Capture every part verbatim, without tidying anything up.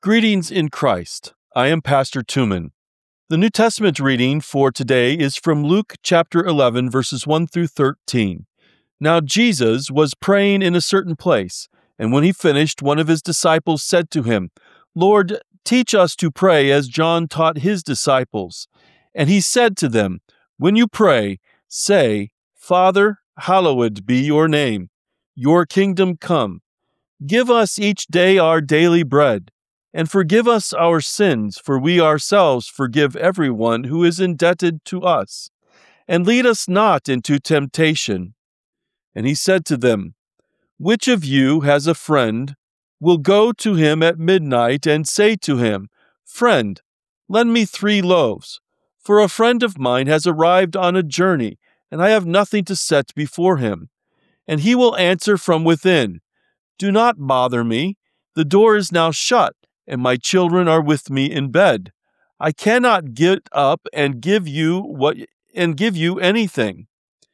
Greetings in Christ. I am Pastor Tuman. The New Testament reading for today is from Luke chapter eleven, verses one through thirteen. Now Jesus was praying in a certain place, and when he finished, one of his disciples said to him, "Lord, teach us to pray as John taught his disciples." And he said to them, "When you pray, say, 'Father, hallowed be your name. Your kingdom come. Give us each day our daily bread. And forgive us our sins, for we ourselves forgive everyone who is indebted to us. And lead us not into temptation." And he said to them, "Which of you has a friend, will go to him at midnight and say to him, 'Friend, lend me three loaves, for a friend of mine has arrived on a journey, and I have nothing to set before him.' And he will answer from within, 'Do not bother me, the door is now shut, and my children are with me in bed. I cannot get up and give you what and give you anything.'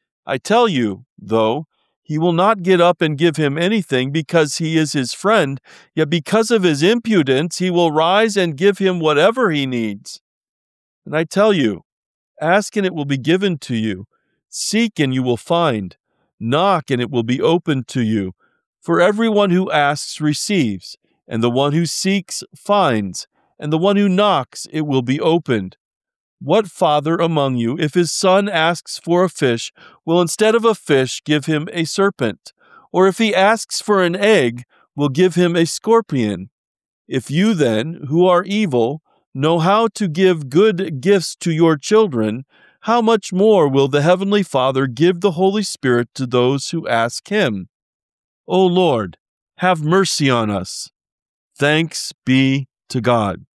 I tell you, though, he will not get up and give him anything because he is his friend, yet because of his impudence he will rise and give him whatever he needs. And I tell you, ask and it will be given to you. Seek and you will find. Knock and it will be opened to you. For everyone who asks receives, and the one who seeks finds, and the one who knocks it will be opened. What father among you, if his son asks for a fish, will instead of a fish give him a serpent? Or if he asks for an egg, will give him a scorpion? If you then, who are evil, know how to give good gifts to your children, how much more will the Heavenly Father give the Holy Spirit to those who ask him? O Lord, have mercy on us. Thanks be to God."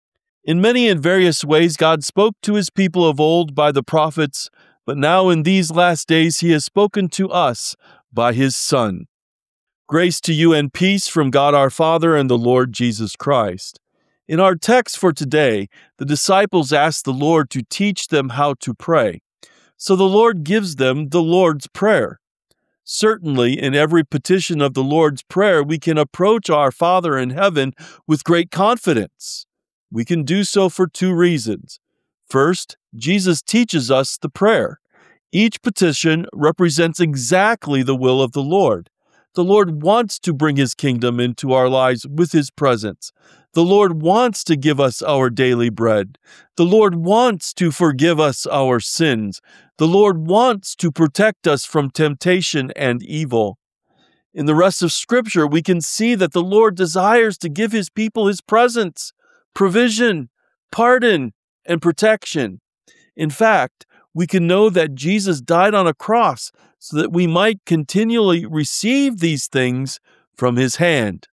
In many and various ways, God spoke to his people of old by the prophets, but now in these last days he has spoken to us by his Son. Grace to you and peace from God our Father and the Lord Jesus Christ. In our text for today, the disciples asked the Lord to teach them how to pray. So the Lord gives them the Lord's Prayer. Certainly, in every petition of the Lord's Prayer, we can approach our Father in heaven with great confidence. We can do so for two reasons. First, Jesus teaches us the prayer. Each petition represents exactly the will of the Lord. The Lord wants to bring his kingdom into our lives with his presence. The Lord wants to give us our daily bread. The Lord wants to forgive us our sins. The Lord wants to protect us from temptation and evil. In the rest of Scripture, we can see that the Lord desires to give his people his presence, provision, pardon, and protection. In fact, we can know that Jesus died on a cross so that we might continually receive these things from his hand.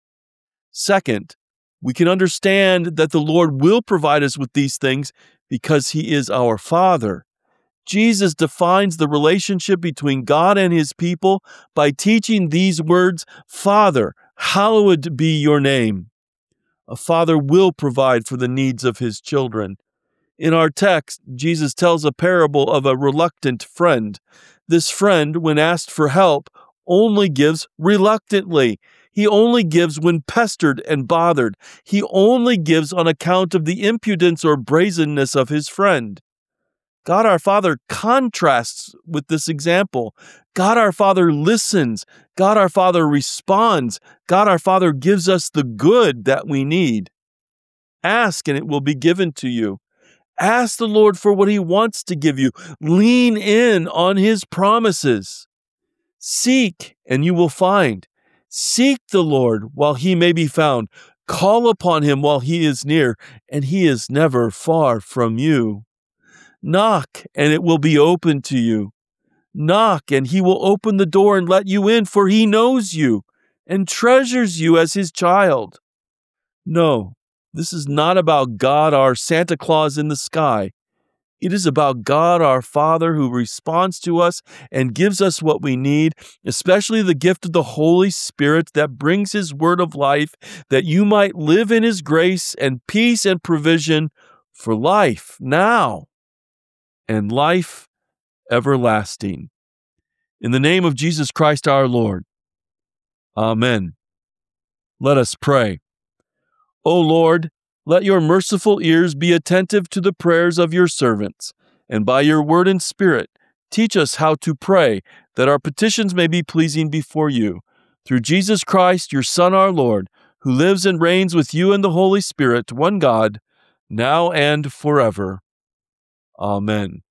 Second, we can understand that the Lord will provide us with these things because he is our Father. Jesus defines the relationship between God and his people by teaching these words, "Father, hallowed be your name." A father will provide for the needs of his children. In our text, Jesus tells a parable of a reluctant friend. This friend, when asked for help, only gives reluctantly. He only gives when pestered and bothered. He only gives on account of the impudence or brazenness of his friend. God our Father contrasts with this example. God our Father listens. God our Father responds. God our Father gives us the good that we need. Ask and it will be given to you. Ask the Lord for what he wants to give you. Lean in on his promises. Seek and you will find. Seek the Lord while he may be found. Call upon him while he is near, and he is never far from you. Knock, and it will be open to you. Knock, and he will open the door and let you in, for he knows you and treasures you as his child. No, this is not about God, our Santa Claus in the sky. It is about God, our Father, who responds to us and gives us what we need, especially the gift of the Holy Spirit that brings his word of life, that you might live in his grace and peace and provision for life now and life everlasting. In the name of Jesus Christ our Lord. Amen. Let us pray. O Lord, let your merciful ears be attentive to the prayers of your servants, and by your word and spirit, teach us how to pray, that our petitions may be pleasing before you. Through Jesus Christ, your Son, our Lord, who lives and reigns with you in the Holy Spirit, one God, now and forever. Amen.